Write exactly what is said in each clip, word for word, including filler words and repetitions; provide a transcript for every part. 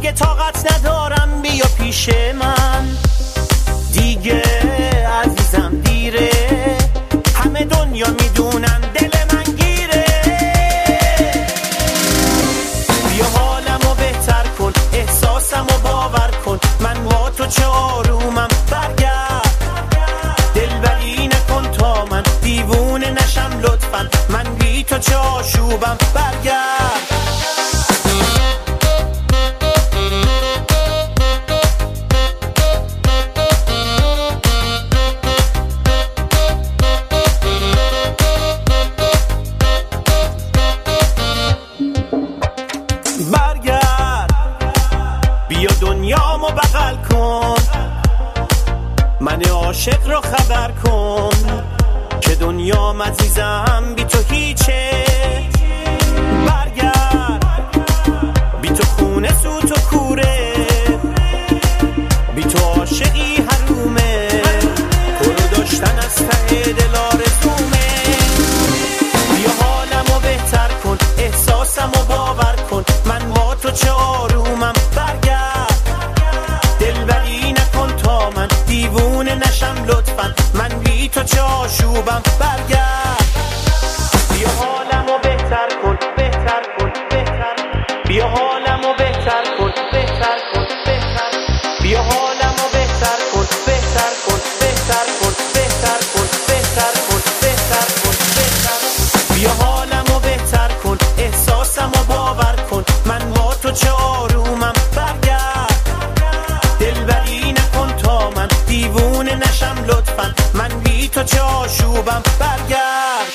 دیگه طاقت ندارم بیا پیش من، دیگه عزیزم دیره، همه دنیا میدونن دل من گیره. بیا حالمو بهتر کن، احساسمو باور کن، من با تو چه آرومم، برگرد دلبری نکن تا من دیوونه نشم لطفاً، من بی تو چه آشوبم، برگرد. بیا دنیامو بغل کن، من عاشق رو خبر کن که دنیام عزیزم بی تو هیچه. برگرد بی تو خونه سوت و کوره، بی تو عاشقی حرومه، تو رو داشتن از ته دل آرزومه. بیا حالمو بهتر کن، احساسمو باور کن، من با تو چه آرومم، دیوونه نشم لطفاً، من بی تو چه آشوبم، برگرد. بیا حالمو بهتر کن، بهتر کن، بهتر، بیا حالمو بهتر کن، بهتر کن، بهتر، بیا حالمو بهتر کن، بهتر کن، بهتر کن، بهتر کن، بهتر کن، بهتر کن، بهتر، بیا حالمو بهتر کن، احساسمو باور کن، من با تو چه آرومم، برگرد دلبری نکن تا من دیوونه نشم لطفاً، من بی تو چه آشوبم، برگرد.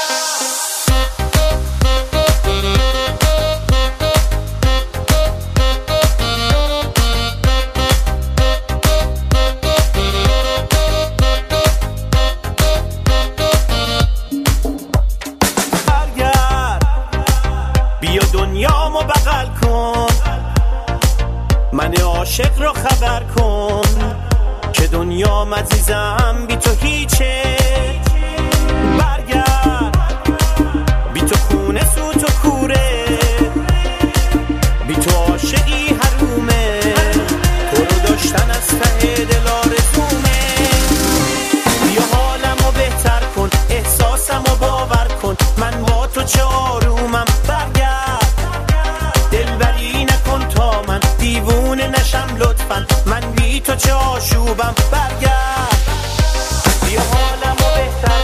برگرد بیا دنیامو بغل کن، من عاشق رو خبر کن که دنیام عزیزم بی تو هیچه. برگرد بی تو خونه سوت و کوره، بی تو عاشقی حرومه، تو رو داشتن از ته دل آرزومه. بیا حالمو بهتر کن، احساسمو باور کن، من با تو چه آرومم، برگرد دلبری نکن تا من دیوونه نشم لطفاً، من بی تو چه آشوبم، برگرد. بیا حالمو بهتر